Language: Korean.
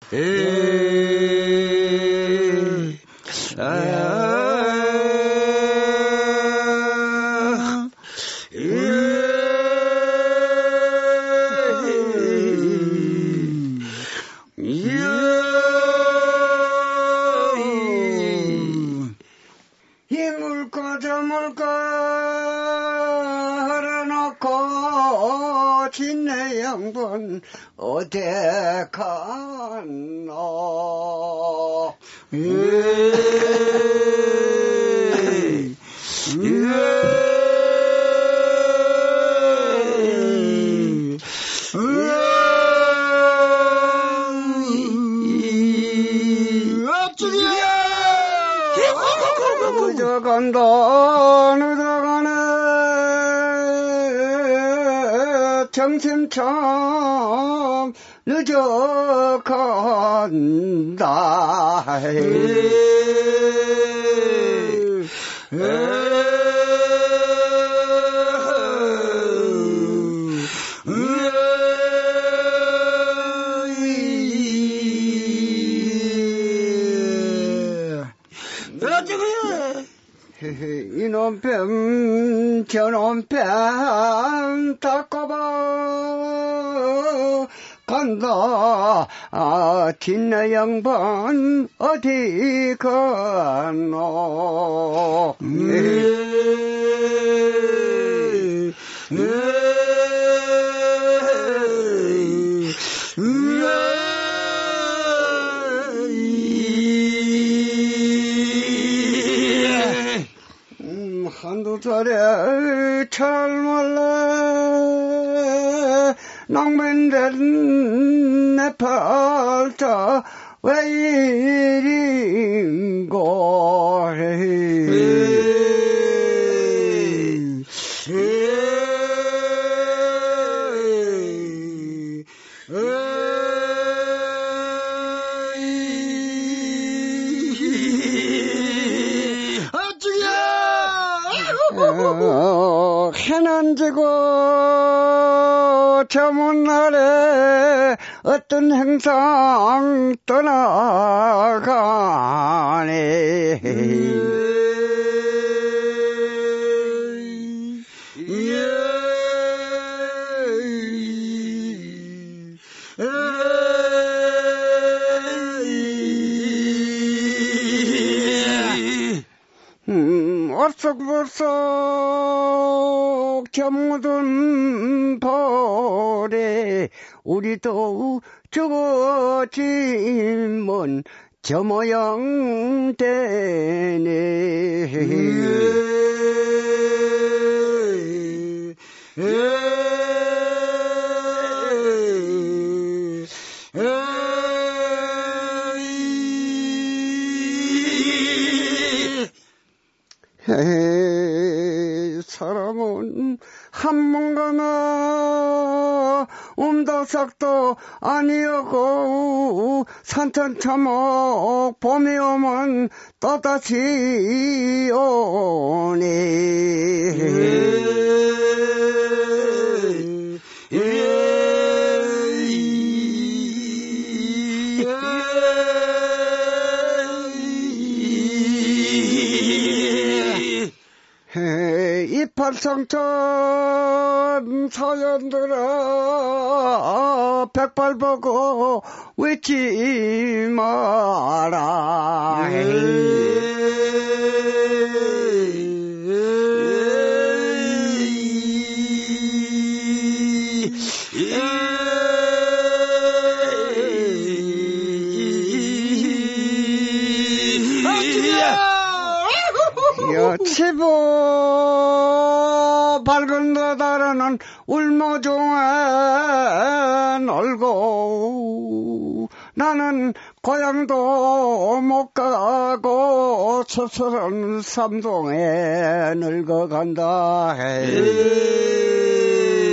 이물까 저물까 하려놓고 진내 양반 어디 갔나. 늦어간다 늦어가네 정신 참 늦어간다. 이놈 뱀 저놈 뱀 닦아봐 간다. 뒷내 양반 어디 갔노. 한두 살에 철물래 낭맨된 내 팔자 왜 이린고. 해는 지고 저문 날에 어떤 행상 떠나가네. 얼썩벌썩 저묻은 벌에 우리도 죽었지만 저 모양 되네. 사람은 한문가나 음다삭도 아니었고 산천차목 봄이 오면 또다시 오네. 이팔성천 사연들아 백발 보고 외치 마라. 여치보 밝은 바다라는 울모종에 놀고 나는 고향도 못 가고 서서른 삼동에 늙어간다.